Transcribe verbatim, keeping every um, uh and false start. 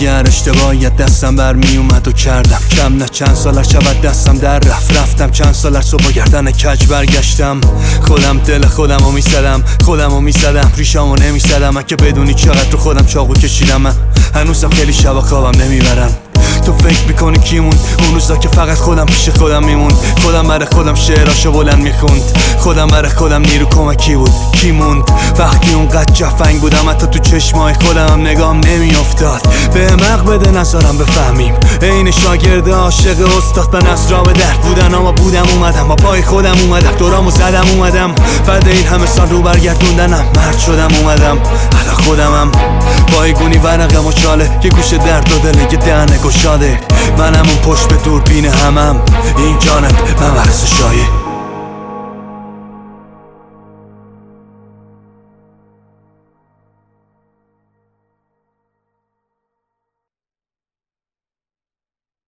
هر اشتباهیت دستم بر می اومد و کردم کم نه چند سال شود دستم در رفت رفتم چند سال از صبح گردن کج برگشتم خودم دل خودم رو میزدم خودم رو میزدم ریشامو نمیزدم من که بدونی چقدر رو خودم چاقو کشیدم من هنوزم خیلی شبا خوابم نمیبرم تو فکر میکنی کی موند اون روزا که فقط خودم پیش خودم میموند خودم برای خودم شعراشو بلند میخوند خودم برای خودم نیرو کمکی بود کی موند وقتی اونقدر جفنگ بودم حتی تو چشمای خودم نگام نمیافتاد به عمق بده نظرم بفهمیم عین شاگرد عاشق استاد به نصرا به درد بودن اما بودم اومدم با پای خودم اومدم دورامو زدم اومدم بعد این همه سال رو برگردوندنم مرد شدم اومدم حالا خودمم با ایگونی ورقم و چاله که گوش درد و دله که دهنه گشاده منم اون پشت به دوربین همم این جانب من ورس شایه